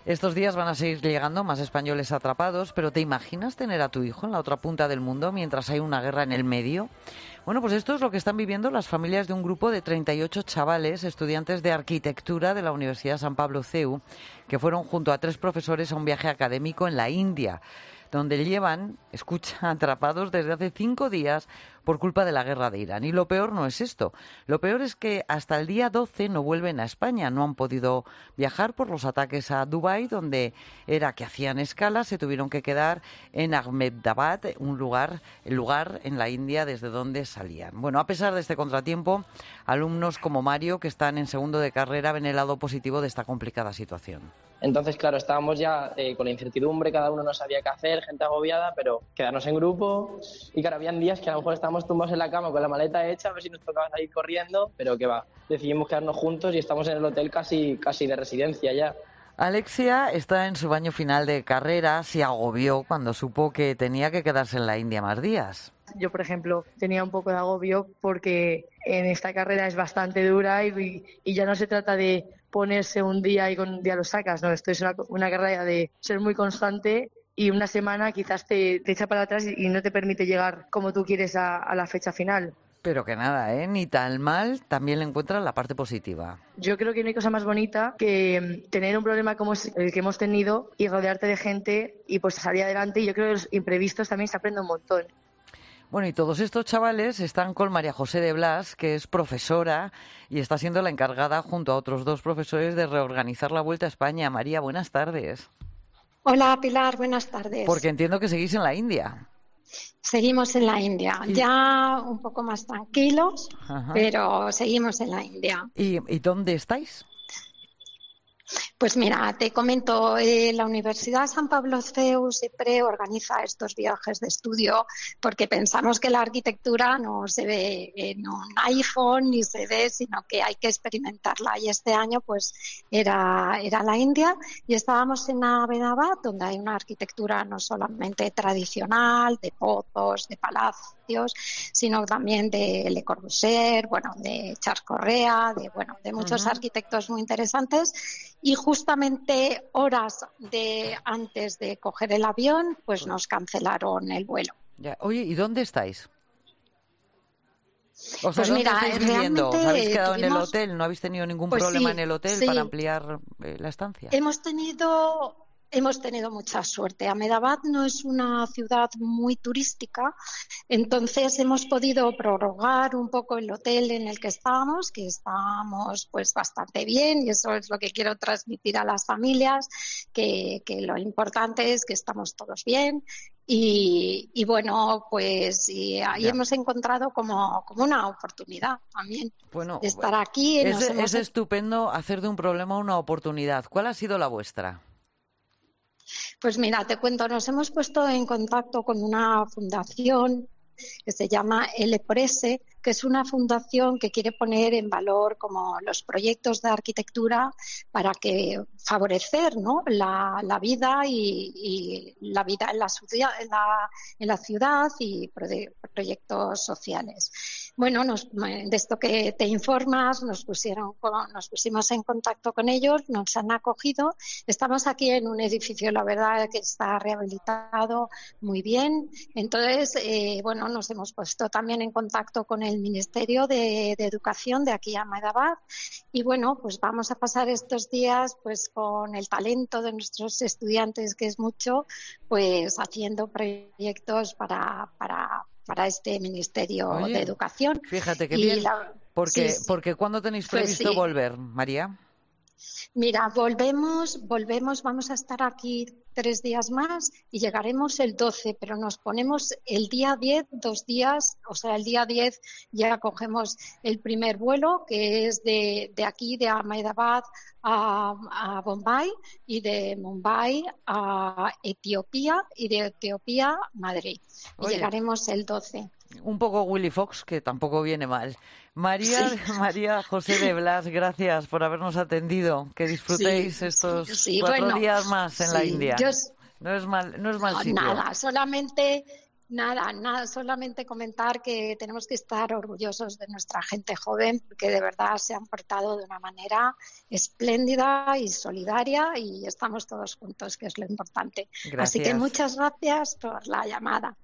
Estos días van a seguir llegando más españoles atrapados, pero ¿te imaginas tener a tu hijo en la otra punta del mundo mientras hay una guerra en el medio? Bueno, pues esto es lo que están viviendo las familias de un grupo de 38 chavales, estudiantes de arquitectura de la Universidad San Pablo CEU, que fueron junto a 3 profesores a un viaje académico en la India, donde llevan, escucha, atrapados desde hace 5 días por culpa de la guerra de Irán. Y lo peor no es esto. Lo peor es que hasta el día 12 no vuelven a España. No han podido viajar por los ataques a Dubái, donde era que hacían escala. Se tuvieron que quedar en Ahmedabad, el lugar en la India desde donde salían. Bueno, a pesar de este contratiempo, alumnos como Mario, que están en segundo de carrera, ven el lado positivo de esta complicada situación. Entonces, claro, estábamos ya con la incertidumbre, cada uno no sabía qué hacer, gente agobiada, pero quedarnos en grupo. Y claro, habían días que a lo mejor estábamos tumbados en la cama con la maleta hecha, a ver si nos tocaba salir corriendo, pero que va, decidimos quedarnos juntos y estamos en el hotel casi de residencia ya. Alexia está en su año final de carrera, se agobió cuando supo que tenía que quedarse en la India más días. Yo, por ejemplo, tenía un poco de agobio porque en esta carrera es bastante dura y ya no se trata de ponerse un día y con un día lo sacas, no, esto es una carrera de ser muy constante y una semana quizás te echa para atrás y no te permite llegar como tú quieres a la fecha final. Pero que nada, ni tan mal, también le encuentran la parte positiva. Yo creo que no hay cosa más bonita que tener un problema como el que hemos tenido y rodearte de gente y pues salir adelante, y yo creo que los imprevistos también se aprende un montón. Bueno, y todos estos chavales están con María José de Blas, que es profesora y está siendo la encargada, junto a otros 2 profesores, de reorganizar la Vuelta a España. María, buenas tardes. Hola, Pilar, buenas tardes. Porque entiendo que seguís en la India. Seguimos en la India, ya un poco más tranquilos, Ajá. Pero seguimos en la India. ¿Y dónde estáis? Pues mira, te comento, la Universidad San Pablo CEU siempre organiza estos viajes de estudio porque pensamos que la arquitectura no se ve en un iPhone ni se ve, sino que hay que experimentarla. Y este año pues era la India y estábamos en Ahmedabad, donde hay una arquitectura no solamente tradicional, de pozos, de palacios, sino también de Le Corbusier, de Charles Correa, de muchos arquitectos muy interesantes. Y justamente horas antes de coger el avión, pues nos cancelaron el vuelo. Ya. Oye, ¿y dónde estáis? O sea, pues ¿dónde mira, estáis viviendo? ¿Os habéis quedado en el hotel? ¿No habéis tenido ningún problema en el hotel para ampliar la estancia? Hemos tenido mucha suerte. Ahmedabad no es una ciudad muy turística, entonces hemos podido prorrogar un poco el hotel en el que estábamos, que estábamos pues bastante bien, y eso es lo que quiero transmitir a las familias, que lo importante es que estamos todos bien. Y ahí hemos encontrado como una oportunidad también de estar aquí. Es estupendo hacer de un problema una oportunidad. ¿Cuál ha sido la vuestra? Pues mira, te cuento, nos hemos puesto en contacto con una fundación que se llama L por S, que es una fundación que quiere poner en valor como los proyectos de arquitectura para que favorecer, ¿no?, la vida y la vida en la ciudad y proyectos sociales. Bueno, de esto que te informas, nos pusimos en contacto con ellos, nos han acogido. Estamos aquí en un edificio, la verdad, que está rehabilitado muy bien. Entonces, nos hemos puesto también en contacto con el Ministerio de Educación de aquí a Ahmedabad y pues vamos a pasar estos días pues con el talento de nuestros estudiantes, que es mucho, pues haciendo proyectos para este Ministerio de Educación. Fíjate que bien, porque ¿cuándo tenéis previsto volver, María? Mira, volvemos, vamos a estar aquí 3 días más y llegaremos el 12, pero nos ponemos el día 10, 2 días, o sea, el día 10 ya cogemos el primer vuelo, que es de aquí, de Ahmedabad a Bombay, y de Mumbai a Etiopía, y de Etiopía a Madrid. Y llegaremos el 12. Un poco Willy Fox, que tampoco viene mal. María José de Blas, gracias por habernos atendido. Que disfrutéis estos 4 días más en la India. No es mal sitio. Nada, solamente Nada, solamente comentar que tenemos que estar orgullosos de nuestra gente joven, porque de verdad se han portado de una manera espléndida y solidaria y estamos todos juntos, que es lo importante. Así que Gracias. muchas gracias por la llamada.